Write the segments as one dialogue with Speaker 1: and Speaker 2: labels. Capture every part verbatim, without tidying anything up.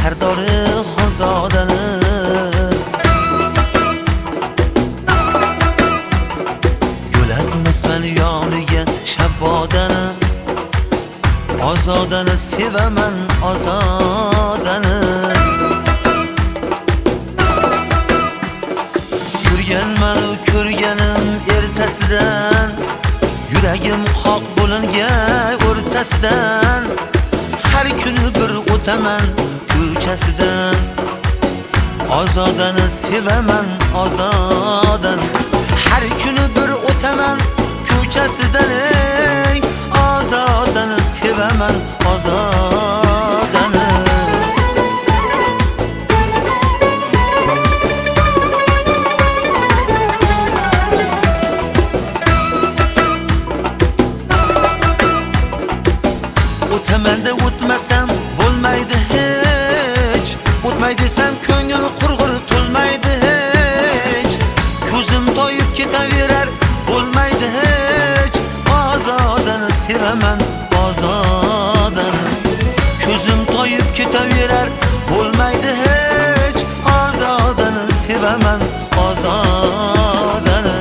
Speaker 1: sardori Xonzodani. Yo'latmasman yoniga Shabbodani. Ozodani sevaman, ozodani. Ko'rganman u ko'rganim ertasidan, yuragim qoq bo'lingan o'rtasidan. Har kuni bir o'taman ko'chasidan. Ozodani sevaman, ozodani. Har kuni bir o'taman ko'chasidan. Ozodani sevaman, ozodani. O'tamanda o'tmasam bo'lmaydi hech. O'tmay desam ko'ngil qurg'ur to'lmaydi hech. Ko'zim toyib ketaverar bo'lmaydi hech. Ozodani sevaman, ozodani. Ko'zim toyib ketaverar bo'lmaydi hech. Ozodani sevaman, ozodani.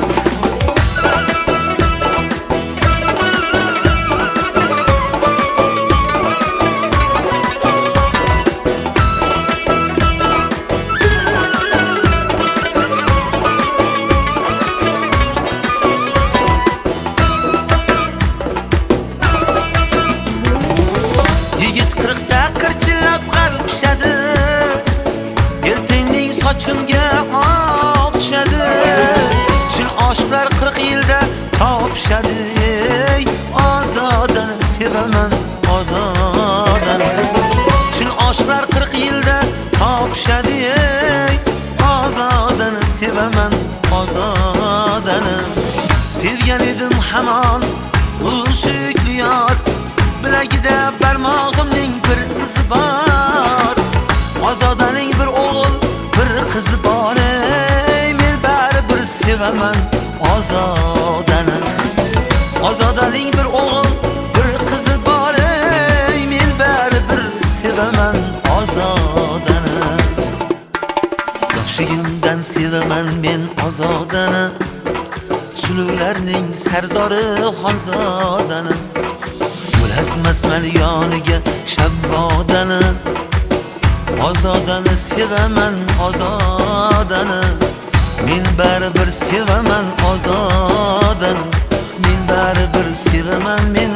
Speaker 1: Sochimga oq tushadi. Chin oshlar qirq yilda topishadi. Ozodani sevaman, ozodani. Chin oshlar qirq yilda topishadi. Ozodani sevaman, ozodani. Sevgan edim hamon u suyukli yor. Bilagida barmog'imning bir izi bor. Ozodaning bir o'g'il bir qizi bor. Men baribir sevaman, ozodani. Ozodaning bir o'g'il bir qizi bor. Men baribir sevaman, ozodani. Yoshligimdan sevaman men ozodani. Sulularning sardori Xonzodani. Yo'latmasman yoniga Shabbodani. Ozodani sevaman, ozodani. Men baribir sevaman, ozodani. Men baribir sevaman, men